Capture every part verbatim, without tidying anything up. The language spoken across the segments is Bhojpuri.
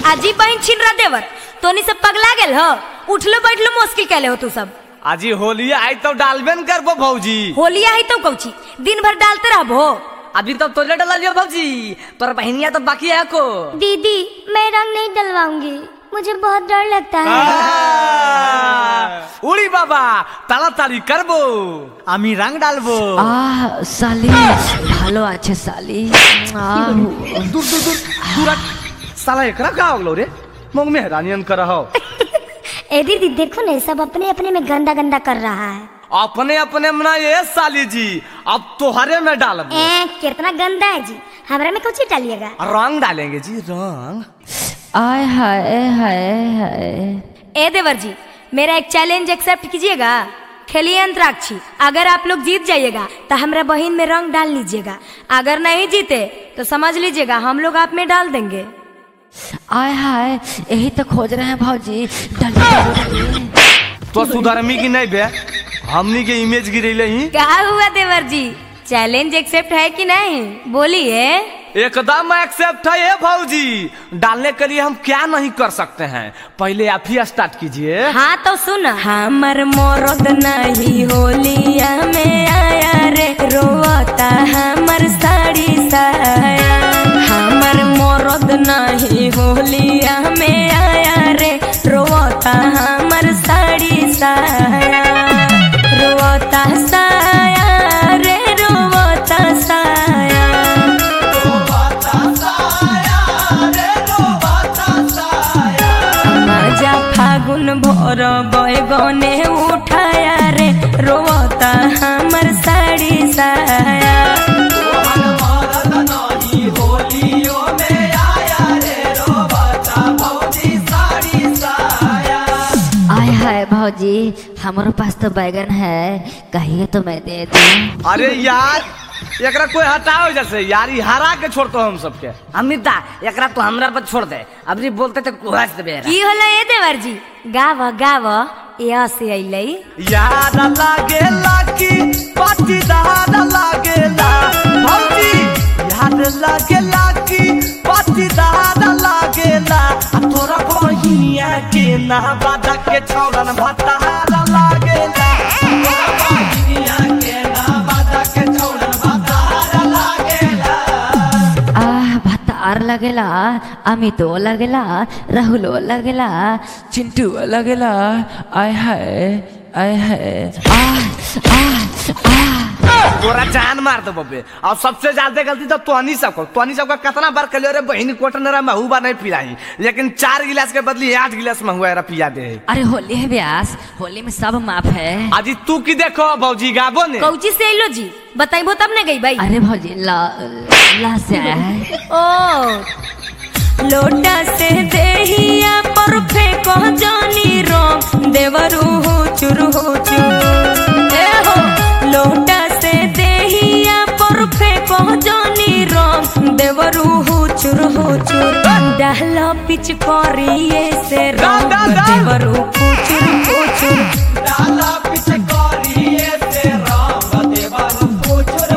आजी बहन छिनरा देवर तोनी सब पगला गेल हो। उठलो बैठलो मुश्किल कैले हो तू सब। आजी होली आई तो डालबेन करबो भौजी। होली आई तो कौची दिन भर डालते रहबो। अभी तो तोले डला लियो भौजी, तोर बहनिया तो बाकी है को। दीदी मैं रंग नहीं डलवाऊंगी, मुझे बहुत डर लगता है। उड़ी बाबा ताड़ाताड़ी करबो, आमी रंग डालबो। आ साली भालो আছে साली। दूर दूर दूर दूर साला एकरा का होगलो रे, मुंह में हैरानियन कर हो। ए दीदी देखो ना सब अपने अपने में गंदा गंदा कर रहा है। अपने अपने में ना ये साली जी, अब तोहरे में डालबो। ए कितना गंदा है जी, हमरा में कुछ डालिएगा। रंग डालेंगे जी रंग। आय हाय हाय हाय। ए देवर जी मेरा एक चैलेंज एक्सेप्ट कीजिएगा। खेलिए अंतराक्षी, अगर आप लोग जीत जाइएगा तो हमरा बहन में रंग डाल लीजिएगा, अगर नहीं जीते तो समझ लीजिएगा हम लोग आप में डाल देंगे। आय हाय यही तो खोज रहे हैं भौजी। डालिए तो सुधर्मी की नहीं बे, हमनी के इमेज गिरेले ही। क्या हुआ देवर जी, चैलेंज एक्सेप्ट है कि नहीं बोलिए। एकदम एक्सेप्ट है ये भौजी, डालने के लिए हम क्या नहीं कर सकते हैं, पहले आप ही स्टार्ट कीजिए। हाँ तो सुन। हमर मोरद नहीं होलिया में आया रे, रोता हमर साड़ी साया। हमर मोरद नहीं होलिया में आया रे, रोता हमर साड़ी साया। रोता साया रे रोता साया। मजा फागुन भोर बैगने उठाया रे, रोता हमर साड़ी साया। आय हाय भौजी हमारे पास तो बैगन है, कहिए तो मैं दे दूं। अरे यार एकरा कोई हटाओ जैसे यार, ये हरा के छोड़तो हम सबके। अमिता एकरा तो हमरा पर छोड़ दे, अभी बोलते थे कुहस दे बेरा। की होला ए देवर जी, गाव गाव या से अइलै। याद लागेला की पाटीदार लागेला भौजी, याद लागेला की पाटीदार लागेला। तोरा बहिनिया के ना बादा के छौरन भतार लागेला। तोरा बहिनिया के ना बादा के छौरन भतार लागेला। आह भतार लगेला, अमितो लगेला, राहुलो लगेला, चिंटू लगेला। आय हाय आय हाय। आह आह आह तोरा जान मार दो बबे। और सबसे ज्यादा गलती तो तोहनी सबको, तोहनी सबका कितना बार कलियो रे बहिनी कोटनरा महुबा नहीं पिलाई, लेकिन चार गिलास के बदली आठ गिलास महुआ रा पिया दे। अरे होली है व्यास, होली में सब माफ है। अजी तू की देखो भौजी गाबो ने कौची से अइलो जी, बताइबो तब न गई भाई। अरे भौजी ला ला से आया है। ओ लोटा से देहिया पर फेंको जानी रंग, देवरू हो चुर हो चुर। ए हो लोटा से देहिया पर फेंको जानी रंग, देवरू हो चुर हो चुर। डाला पिच करिए से रंग, देवरू फुचुर फुचुर। डाला पिच करिए से रंग, देवरू फुचुर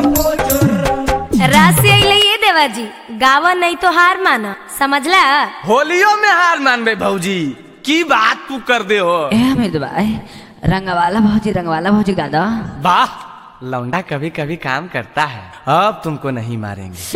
फुचुर। राशि अइलै ये देवा जी, गावा नहीं तो हार माना, समझला। होलियो में हार मानबे भौजी, की बात तू कर दे हो। ए अमित भाई रंगवाला भौजी, रंगवाला भौजी गा दो। वाह लौंडा कभी कभी काम करता है, अब तुमको नहीं मारेंगे।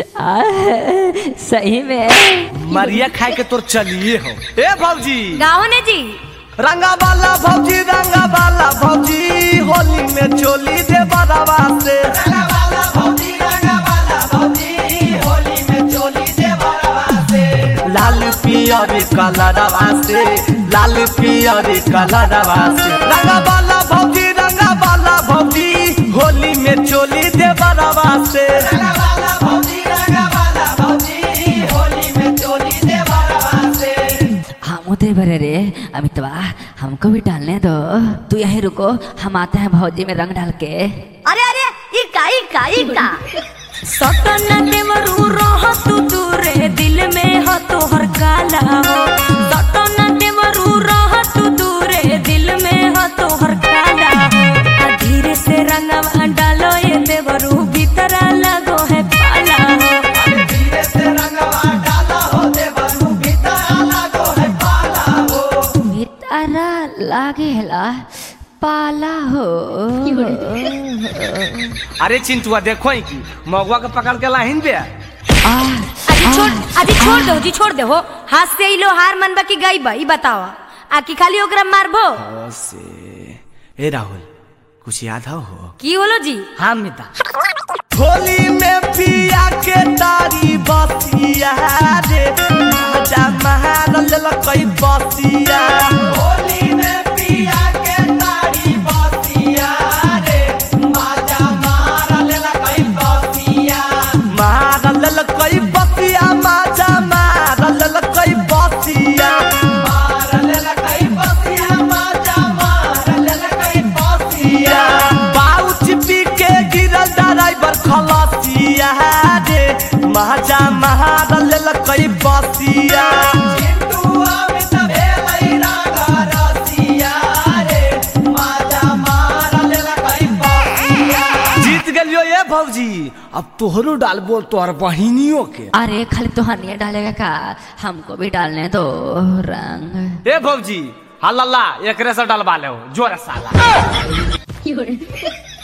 आह, सही में मरिया खाए के तोर चलिए हो। ए भौजी गाओ ने जी। रंगा वाला भौजी, रंगा वाला भौजी, होली में चोली दे बरावा से। रंगा वाला भौजी, रंगा वाला भौजी, होली में चोली दे बरावा से। लाल पियरी कलरवा से, लाल पियरी कलरवा से। रंगा वाला भौजी, रंगा वाला भौजी, होली में चोली दे बरावा से। रंगा वाला भौजी, रंगा वाला भौजी, होली में चोली दे बरावा से। हम उधर भरे रे अमितवा, हमको भी डालने दो। तू यहीं रुको, हम आते हैं भौजी में रंग डाल के। अरे अरे इका इका इका सटन देवरू रह तू दूरे, दिल में हो तोहर काला हो। सटन देवरू रह तू दूरे, दिल में हो तोहर काला हो। धीरे से रंगवा डालो ये देवरू, भीतरा लगो है पाला हो। धीरे से रंगवा डालो हो देवरू, भीतरा लगो पाला हो। अरे चिंटुआ देखो ही की मगुआ के पकड़ के लाहिन बे। अजी छोड़ अजी छोड़ दो जी छोड़ दे हो हाथ से ही लो हार मनबा की गई बा ई बताओ आकी खाली ओकरा मारबो से ए राहुल कुछ याद हो की होलो जी। हाँ मिता होली में पिया के तारी बसिया रे मजा महारल लकई बसिया। होली में पिया के तारी बसिया रे मजा महारल लकई बसिया। महारल लकई बसिया मजा महारल लकई बसिया। महारल लकई बसिया मजा महारल लकई बसिया। बाउच पी के गिरल ड्राइवर खलासिया रे महाजा महारल लकई बसिया। चिंटुआ में तबे लैरा गरसिया रे महाजा महारल लकई बसिया। जीत गेलियो ये भौजी अब तोहरो डालबो तोहर बहिनियों के। अरे खाली तुहानिया डालेगा का हमको भी डालने दो रंग। ए भौजी हल्ला एकरे से डलवा ले जोर साला।